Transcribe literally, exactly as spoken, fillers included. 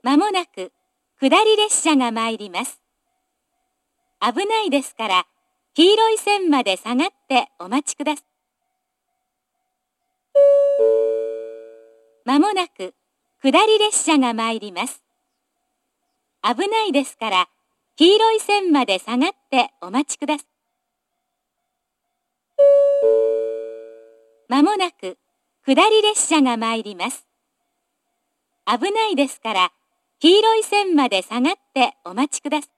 まもなく下り列車が参ります。危ないですから、黄色い線まで下がってお待ちください。まもなく下り列車が参ります。危ないですから、黄色い線まで下がってお待ちください。まもなく下り列車が参ります。危ないですから、黄色い線まで下がってお待ちください。